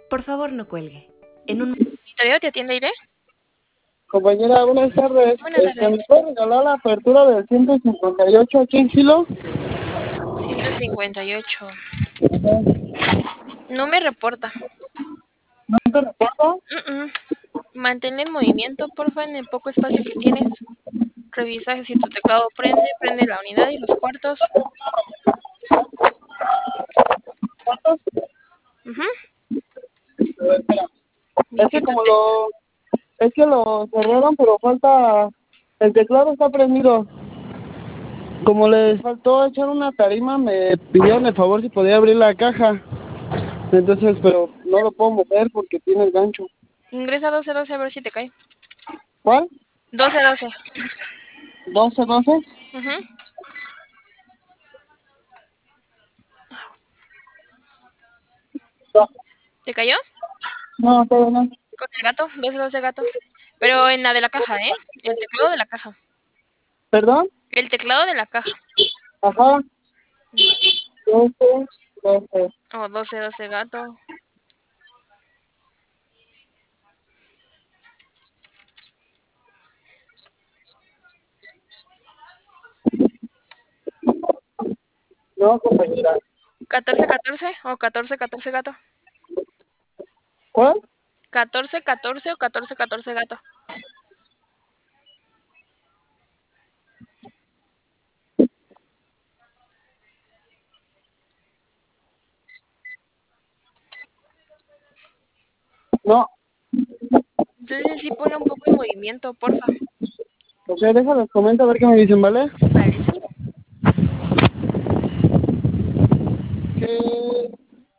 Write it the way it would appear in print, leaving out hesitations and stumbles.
Por favor, no cuelgue. En un Tadeo, ¿te atiende Irene? Compañera, buenas tardes. Buenas tardes. ¿Me puede regalar la apertura del 158 aquí en Kilo? 158. No me reporta. ¿No te recuerdo? Mantén en movimiento, porfa, en el poco espacio que tienes. Revisa si tu teclado prende la unidad y los cuartos. ¿Cuántos? Ujú. Espera. Bien Es que que tú como te... es que lo cerraron, pero falta, el teclado está prendido. Como les faltó echar una tarima, me pidieron el favor si podía abrir la caja. Entonces, pero no lo puedo mover porque tiene el gancho. Ingresa 1212 a ver si te cae. ¿Cuál? 1212. 1212. Ujú. No, ¿Te cayó? no, todavía no. Con el gato, 1212 gato. Pero en la de la caja, ¿eh? El teclado de la caja. ¿Perdón? El teclado de la caja. Ajá. Va. 1212. Oh, 1212 gato. No, compañera. 1414 o 1414 gato. ¿Cuál? 1414 o 1414 gato. No. Entonces sí pone un poco en movimiento, porfa. O sea, déjales comento a ver qué me dicen, ¿vale?